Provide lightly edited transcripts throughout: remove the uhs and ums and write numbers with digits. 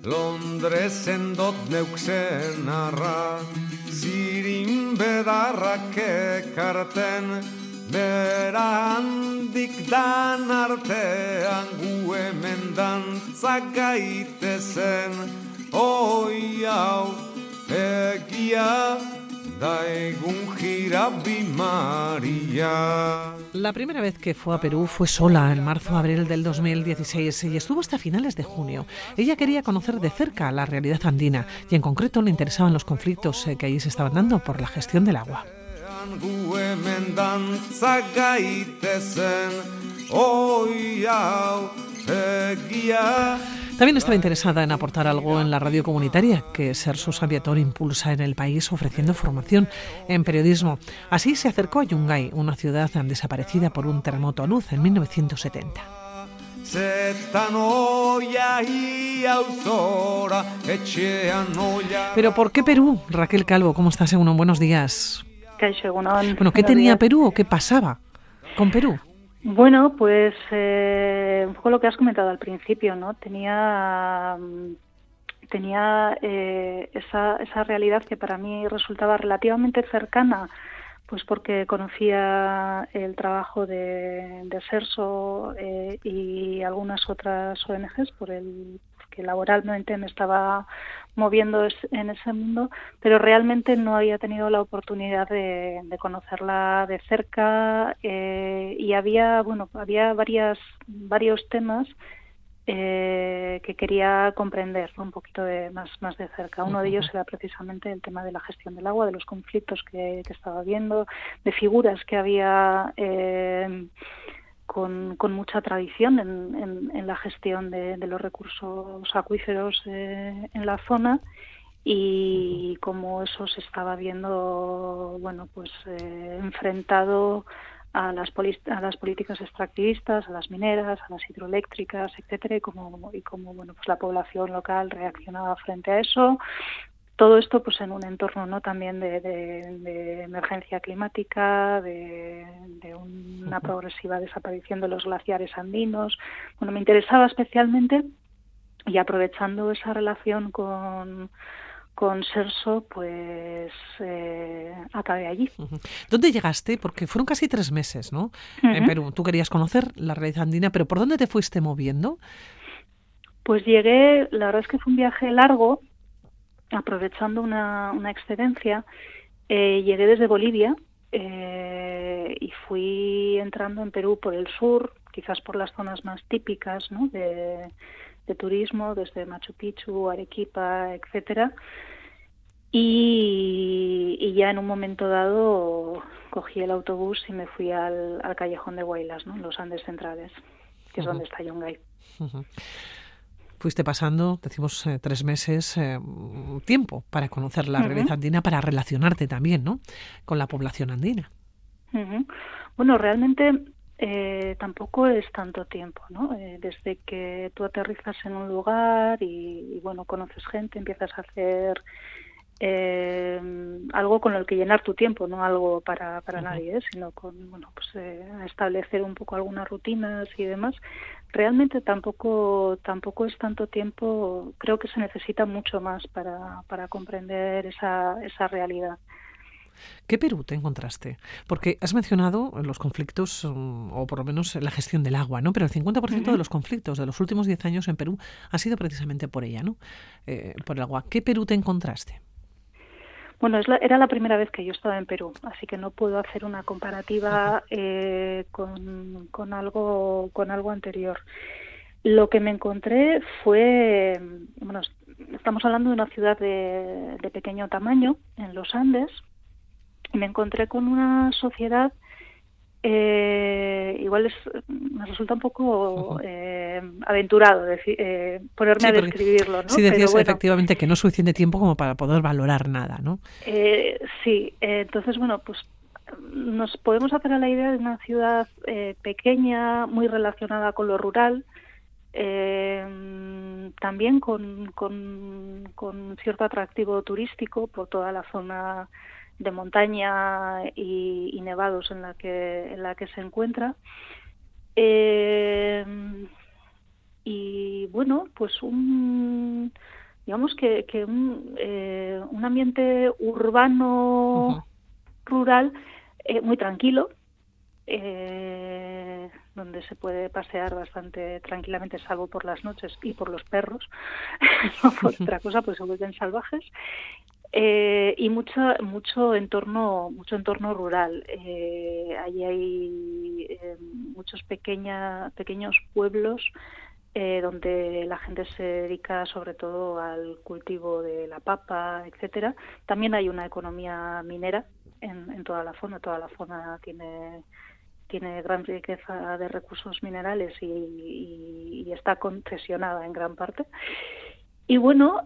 Londresen dot neuksen arra, zirin bedarrak ekarten, bera handik dan artean gu hemen dantzak gaitezen, oi hau egia daigun jirabi Maria. La primera vez que fue a Perú fue sola en marzo-abril del 2016 y estuvo hasta finales de junio. Ella quería conocer de cerca la realidad andina y en concreto le interesaban los conflictos que allí se estaban dando por la gestión del agua. También estaba interesada en aportar algo en la radio comunitaria que Serso Saviator impulsa en el país ofreciendo formación en periodismo. Así se acercó a Yungay, una ciudad desaparecida por un terremoto a luz en 1970. Pero ¿por qué Perú? Raquel Calvo, ¿cómo estás, Egunon? Buenos días. Bueno, ¿qué tenía Perú o qué pasaba con Perú? Bueno, pues un poco lo que has comentado al principio, ¿no? Tenía esa realidad que para mí resultaba relativamente cercana, pues porque conocía el trabajo de Serso y algunas otras ONGs porque laboralmente me estaba moviendo en ese mundo, pero realmente no había tenido la oportunidad de conocerla de cerca y había varios temas que quería comprender un poquito más de cerca. Uno de ellos era precisamente el tema de la gestión del agua, de los conflictos que estaba viendo, de figuras que había con mucha tradición en la gestión de los recursos acuíferos en la zona y cómo eso se estaba viendo, enfrentado a las políticas extractivistas, a las mineras, a las hidroeléctricas, etcétera, y cómo la población local reaccionaba frente a eso. Todo esto pues en un entorno, ¿no?, también de emergencia climática, de una progresiva desaparición de los glaciares andinos. Bueno, me interesaba especialmente, y aprovechando esa relación con Serso, pues acabé allí. ¿Dónde llegaste? Porque fueron casi 3 meses, ¿no? En Perú. Tú querías conocer la realidad andina, pero ¿por dónde te fuiste moviendo? Pues llegué, la verdad es que fue un viaje largo, aprovechando una excedencia. Llegué desde Bolivia y fui entrando en Perú por el sur, quizás por las zonas más típicas, ¿no?, de turismo, desde Machu Picchu, Arequipa, etcétera. Y ya en un momento dado cogí el autobús y me fui al Callejón de Huaylas, ¿no?, en los Andes centrales, que es donde está Yungay. Fuiste pasando, decimos, 3 meses, tiempo para conocer la realidad andina, para relacionarte también, ¿no?, con la población andina. Bueno, realmente tampoco es tanto tiempo, ¿no? Desde que tú aterrizas en un lugar y conoces gente, empiezas a hacer algo con el que llenar tu tiempo, no algo para nadie, sino con establecer un poco algunas rutinas y demás. Realmente tampoco es tanto tiempo. Creo que se necesita mucho más para comprender esa realidad. ¿Qué Perú te encontraste? Porque has mencionado los conflictos, o por lo menos la gestión del agua, ¿no? Pero el 50% de los conflictos de los últimos 10 años en Perú ha sido precisamente por ella, ¿no? Por el agua. ¿Qué Perú te encontraste? Bueno, era la primera vez que yo estaba en Perú, así que no puedo hacer una comparativa con algo anterior. Lo que me encontré fue, estamos hablando de una ciudad de pequeño tamaño, en los Andes, y me encontré con una sociedad, me resulta un poco aventurado ponerme a describirlo, ¿no? Sí, decías efectivamente que no es suficiente tiempo como para poder valorar nada, ¿no? Sí, entonces, pues nos podemos hacer a la idea de una ciudad pequeña, muy relacionada con lo rural, también con cierto atractivo turístico por toda la zona de montaña y nevados en la que se encuentra, y bueno, pues digamos que un ambiente urbano rural muy tranquilo, donde se puede pasear bastante tranquilamente, salvo por las noches y por los perros, no por otra cosa, pues se vuelven salvajes. Y mucho entorno rural. Allí hay muchos pequeños pueblos donde la gente se dedica sobre todo al cultivo de la papa, etcétera. También hay una economía minera en toda la zona. Toda la zona tiene gran riqueza de recursos minerales y está concesionada en gran parte. Y bueno,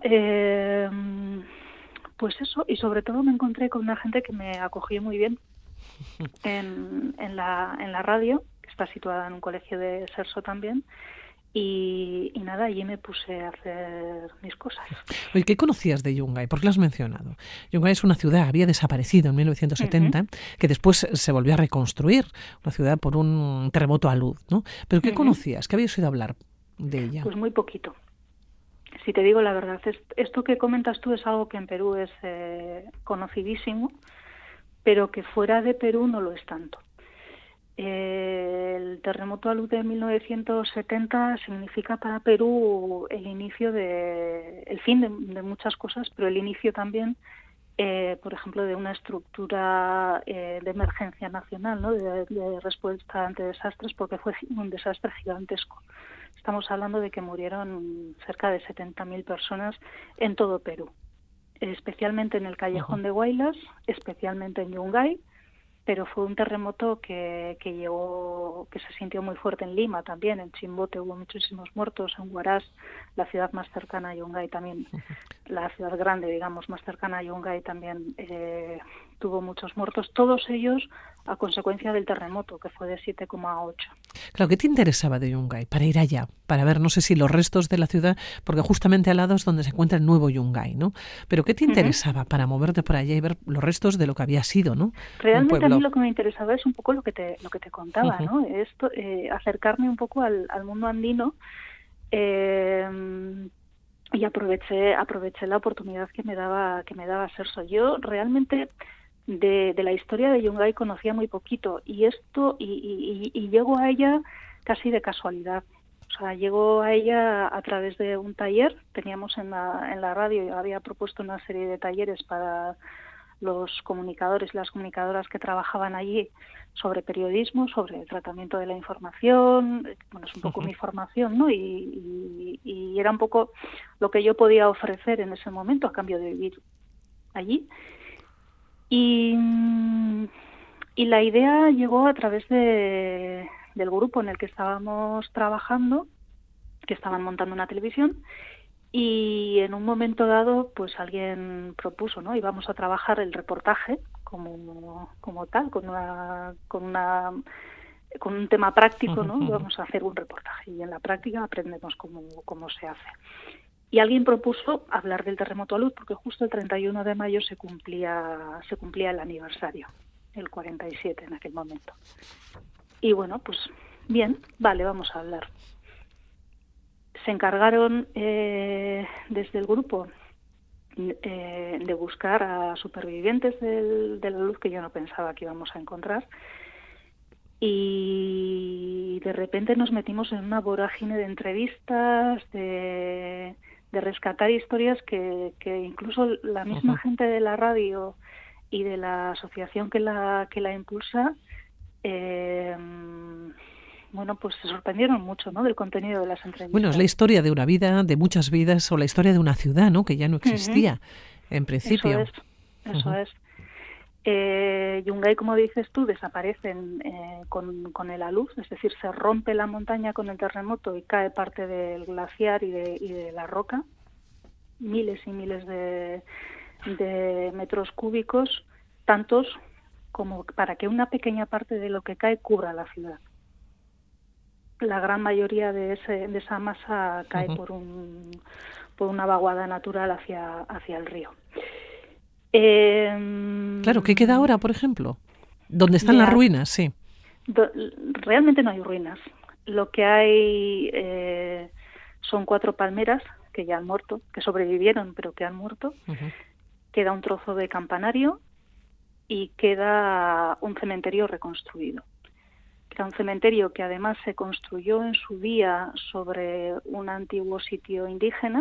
pues eso, y sobre todo me encontré con una gente que me acogió muy bien en la radio, que está situada en un colegio de Serso también, y nada, allí me puse a hacer mis cosas. Oye, ¿qué conocías de Yungay? ¿Por qué lo has mencionado? Yungay es una ciudad, había desaparecido en 1970, que después se volvió a reconstruir, una ciudad por un terremoto alud, ¿no? ¿Pero qué conocías? ¿Qué habías oído hablar de ella? Pues muy poquito. Si te digo la verdad, esto que comentas tú es algo que en Perú es conocidísimo, pero que fuera de Perú no lo es tanto. El terremoto alud de 1970 significa para Perú el fin de muchas cosas, pero el inicio también, por ejemplo, de una estructura de emergencia nacional, ¿no? de respuesta ante desastres, porque fue un desastre gigantesco. Estamos hablando de que murieron cerca de 70.000 personas en todo Perú, especialmente en el Callejón de Huaylas, especialmente en Yungay, pero fue un terremoto que se sintió muy fuerte en Lima también, en Chimbote hubo muchísimos muertos, en Huaraz, la ciudad más cercana a Yungay también, la ciudad grande, digamos, más cercana a Yungay también tuvo muchos muertos, todos ellos a consecuencia del terremoto, que fue de 7,8. Claro, ¿qué te interesaba de Yungay? Para ir allá, para ver, no sé si los restos de la ciudad, porque justamente al lado es donde se encuentra el nuevo Yungay, ¿no? Pero ¿qué te interesaba para moverte por allá y ver los restos de lo que había sido, ¿no? Realmente a mí lo que me interesaba es un poco lo que te contaba, ¿no? Esto, acercarme un poco al mundo andino, y aproveché la oportunidad que me daba Serso. Yo realmente de la historia de Yungay conocía muy poquito y llego a ella casi de casualidad. O sea, llego a ella a través de un taller. Teníamos en la radio, yo había propuesto una serie de talleres para los comunicadores y las comunicadoras que trabajaban allí sobre periodismo, sobre el tratamiento de la información. Bueno, es un poco mi formación, ¿no? Y era un poco lo que yo podía ofrecer en ese momento a cambio de vivir allí. Y la idea llegó a través del grupo en el que estábamos trabajando, que estaban montando una televisión, y en un momento dado pues alguien propuso, ¿no? Íbamos a trabajar el reportaje como tal, con un tema práctico, ¿no? Vamos a hacer un reportaje y en la práctica aprendemos cómo se hace. Y alguien propuso hablar del terremoto alud porque justo el 31 de mayo se cumplía el aniversario, el 47 en aquel momento. Y bueno, pues bien, vale, vamos a hablar. Se encargaron desde el grupo de buscar a supervivientes de la luz que yo no pensaba que íbamos a encontrar. Y de repente nos metimos en una vorágine de entrevistas, de rescatar historias que incluso la misma gente de la radio y de la asociación que la impulsa, bueno, pues se sorprendieron mucho, ¿no?, del contenido de las entrevistas. Bueno, es la historia de una vida, de muchas vidas, o la historia de una ciudad, ¿no?, que ya no existía en principio. Eso es. Yungay, como dices tú, desaparecen con el alud, es decir, se rompe la montaña con el terremoto y cae parte del glaciar y de la roca, miles y miles de metros cúbicos, tantos como para que una pequeña parte de lo que cae cubra la ciudad. La gran mayoría de esa masa cae por una vaguada natural hacia el río. Claro, ¿qué queda ahora, por ejemplo? ¿Dónde están las ruinas? Sí. Realmente no hay ruinas. Lo que hay son 4 palmeras que ya han muerto, que sobrevivieron pero que han muerto. Queda un trozo de campanario y queda un cementerio reconstruido. Era un cementerio que además se construyó en su día sobre un antiguo sitio indígena.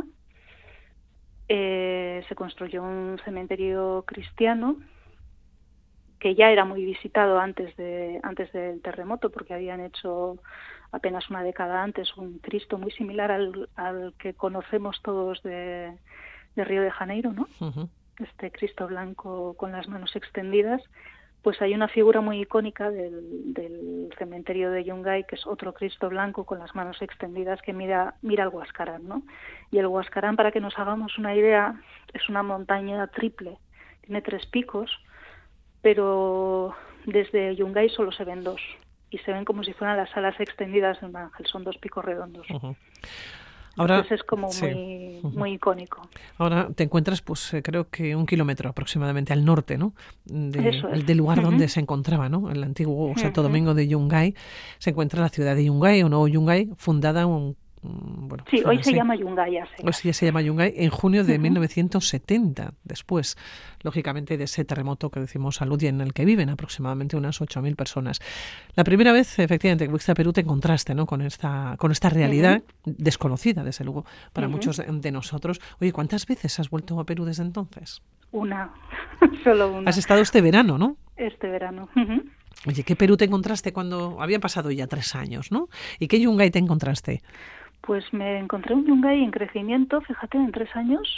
Se construyó un cementerio cristiano que ya era muy visitado antes del terremoto, porque habían hecho apenas una década antes un Cristo muy similar al que conocemos todos de Río de Janeiro, ¿no? Este Cristo blanco con las manos extendidas. Pues hay una figura muy icónica del cementerio de Yungay, que es otro Cristo blanco con las manos extendidas que mira al Huascarán, ¿no? Y el Huascarán, para que nos hagamos una idea, es una montaña triple, tiene 3 picos, pero desde Yungay solo se ven 2, y se ven como si fueran las alas extendidas de un ángel, son 2 picos redondos. Ahora, entonces es como muy icónico. Ahora te encuentras, pues creo que 1 kilómetro aproximadamente al norte, ¿no? Del lugar donde se encontraba, ¿no? El antiguo Santo Domingo de Yungay. Se encuentra la ciudad de Yungay, o no Yungay, fundada sí, hoy se llama Yungay. Hoy sí se llama Yungay, en junio de 1970, después, lógicamente, de ese terremoto que decimos salud y en el que viven aproximadamente unas 8.000 personas. La primera vez, efectivamente, que fuiste a Perú te encontraste, ¿no? con esta realidad desconocida, desde luego, para muchos de nosotros. Oye, ¿cuántas veces has vuelto a Perú desde entonces? Una, solo una. Has estado este verano, ¿no? Este verano. Oye, ¿qué Perú te encontraste cuando habían pasado ya 3 años, ¿no? ¿Y qué Yungay te encontraste? Pues me encontré un Yungay en crecimiento, fíjate, en 3 años,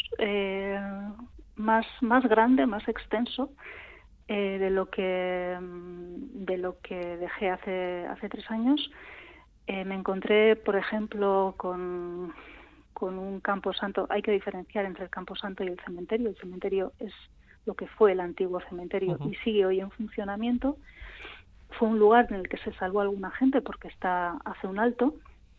más grande, más extenso de lo que dejé hace 3 años. Me encontré, por ejemplo, con un camposanto. Hay que diferenciar entre el camposanto y el cementerio. El cementerio es lo que fue el antiguo cementerio y sigue hoy en funcionamiento. Fue un lugar en el que se salvó alguna gente porque hace un alto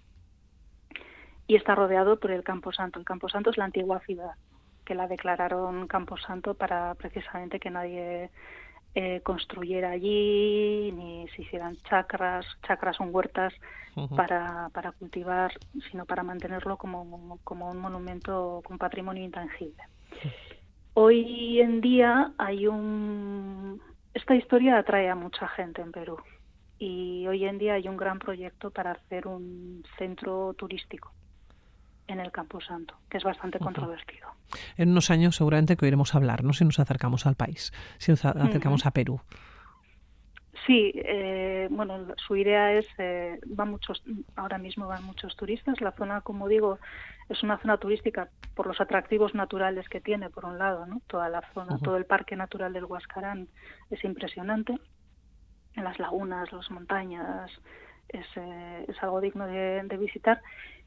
y está rodeado por el Camposanto. El Camposanto es la antigua ciudad, que la declararon Camposanto para precisamente que nadie construyera allí, ni se hicieran chacras son huertas para cultivar, sino para mantenerlo como un monumento con patrimonio intangible. Hoy en día esta historia atrae a mucha gente en Perú y hoy en día hay un gran proyecto para hacer un centro turístico en el Camposanto, que es bastante controvertido. En unos años seguramente que oiremos hablar, ¿no? Si nos acercamos al país, si nos acercamos a Perú. Sí, su idea es, ahora mismo van muchos turistas. La zona, como digo, es una zona turística por los atractivos naturales que tiene, por un lado, ¿no? Toda la zona, todo el parque natural del Huascarán es impresionante. En las lagunas, las montañas, es algo digno de visitar.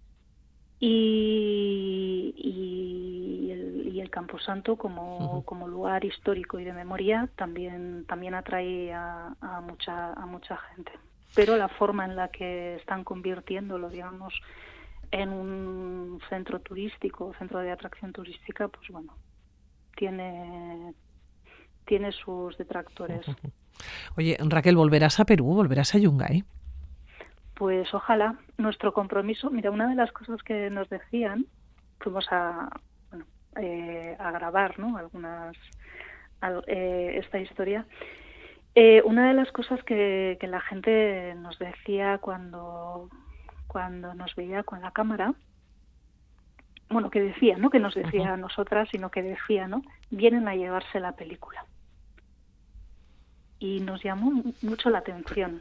Y el Camposanto como lugar histórico y de memoria también atrae a mucha gente. Pero la forma en la que están convirtiéndolo, digamos, en un centro turístico, centro de atracción turística, pues bueno, tiene sus detractores. Oye, Raquel, ¿volverás a Perú? ¿Volverás a Yungay? Pues ojalá. Nuestro compromiso, mira, una de las cosas que nos decían, fuimos a grabar, ¿no? Esta historia. Una de las cosas que la gente nos decía cuando nos veía con la cámara, bueno, que decía, no que nos decía a nosotras, sino que decía, ¿no? Vienen a llevarse la película. Y nos llamó mucho la atención.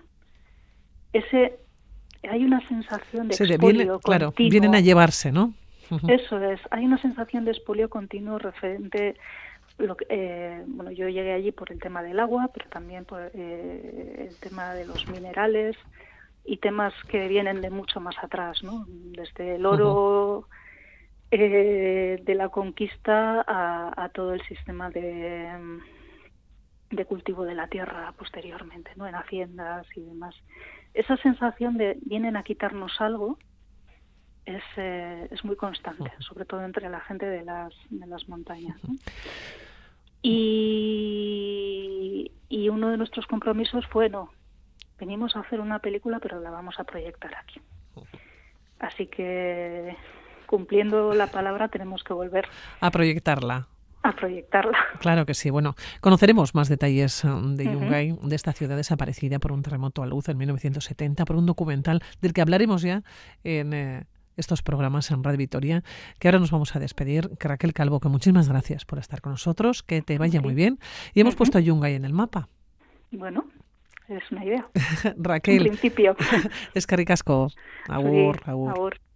Hay una sensación de expolio continuo. Vienen a llevarse, ¿no? Eso es. Hay una sensación de expolio continuo referente. Yo llegué allí por el tema del agua, pero también por el tema de los minerales y temas que vienen de mucho más atrás, ¿no? Desde el oro de la conquista a todo el sistema de cultivo de la tierra posteriormente, ¿no? En haciendas y demás. Esa sensación de vienen a quitarnos algo es muy constante, sobre todo entre la gente de las montañas, ¿no? Y uno de nuestros compromisos fue, venimos a hacer una película, pero la vamos a proyectar aquí. Así que cumpliendo la palabra, tenemos que volver a proyectarla. A proyectarla. Claro que sí. Bueno, conoceremos más detalles de Yungay, de esta ciudad desaparecida por un terremoto a luz en 1970, por un documental del que hablaremos ya en estos programas en Radio Vitoria, que ahora nos vamos a despedir. Que Raquel Calvo, que muchísimas gracias por estar con nosotros, que te vaya muy bien. Y hemos puesto a Yungay en el mapa. Bueno, es una idea. Raquel. En principio. Eskerrik asko. Agur, agur.